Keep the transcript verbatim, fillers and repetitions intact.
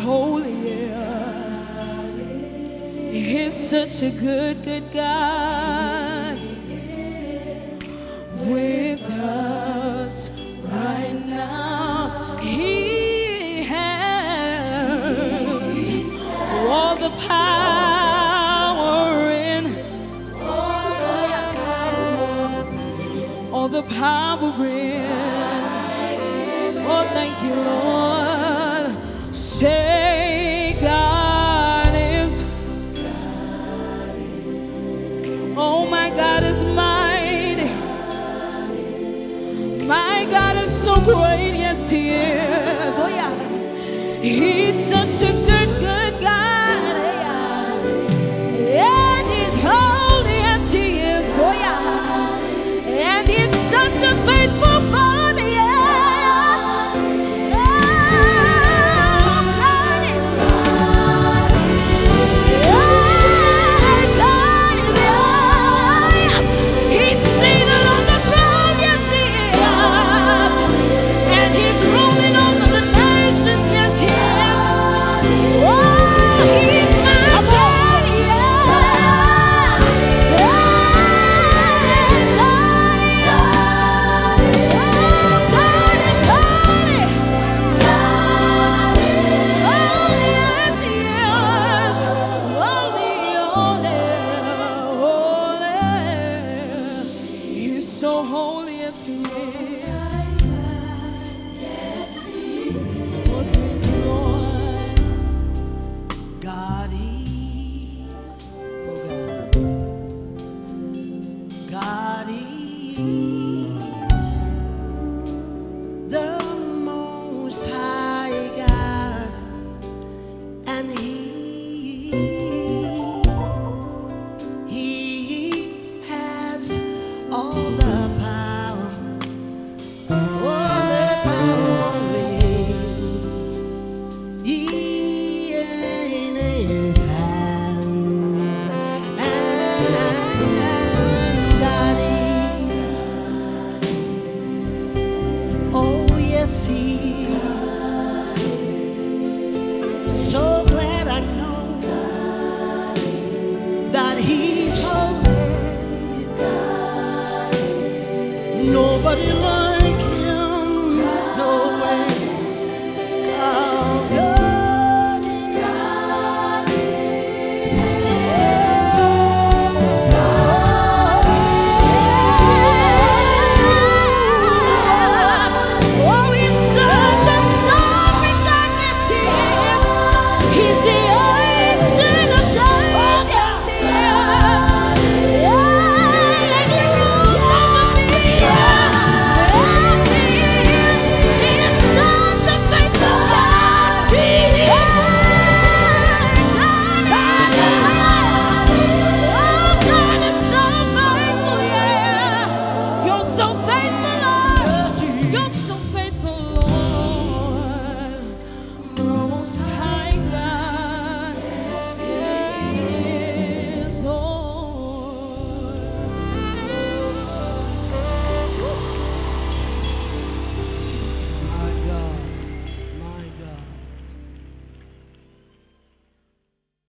holy, yeah. He's such a good, good God with us right now. He has all the power in, all the power in. Oh, thank you, Lord. Say God is, oh, my God is mighty. My God is so great, yes, He is. Oh, yeah. He's such a good, good God. Yeah. And He's holy, yes, He is. Oh, yeah. And He's such a faithful